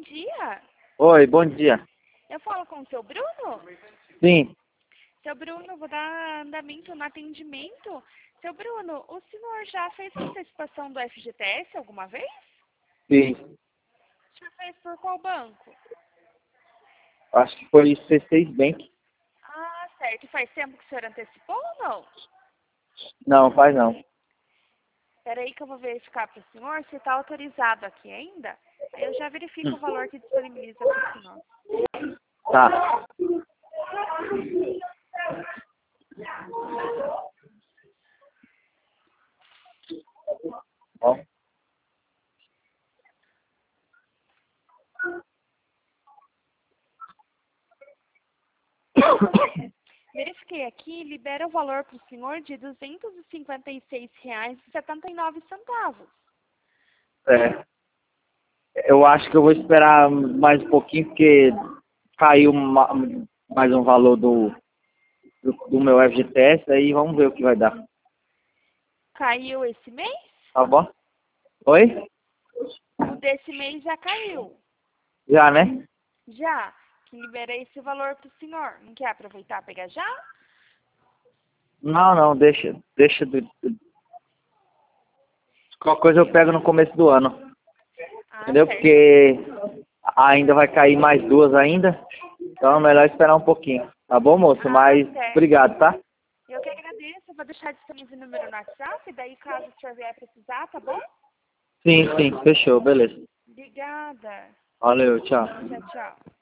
dia. Oi, bom dia. Eu falo com o seu Bruno? Sim, Seu Bruno, vou dar andamento no atendimento. Seu Bruno, o senhor já fez antecipação do FGTS alguma vez? sim. Já fez por qual banco? Acho que foi C6 Bank. Ah, certo. Faz tempo que o senhor antecipou ou não? Não, faz não. Espera aí que eu vou verificar para o senhor se está autorizado aqui ainda. Aí eu já verifico o valor que disponibiliza para o senhor. Tá. Ó. Verifiquei aqui, libera o valor para o senhor de R$ 256,79. É. Eu acho que eu vou esperar mais um pouquinho, porque caiu mais um valor do meu FGTS, aí vamos ver o que vai dar. Caiu esse mês? Tá bom? Oi? O desse mês já caiu. Já, né? Já. Que liberei esse valor para o senhor. Não quer aproveitar e pegar já? Não, não, deixa. Qualquer coisa eu pego no começo do ano. Ah, Entendeu? certo. Porque ainda vai cair mais duas ainda. Então é melhor esperar um pouquinho. Tá bom, moço? Ah, Mas certo. obrigado, tá? Eu que agradeço. Eu vou deixar disponível o número no WhatsApp. Daí, caso o senhor vier precisar, tá bom? Sim, sim, fechou, beleza. Obrigada. Valeu, tchau. Tchau, tchau.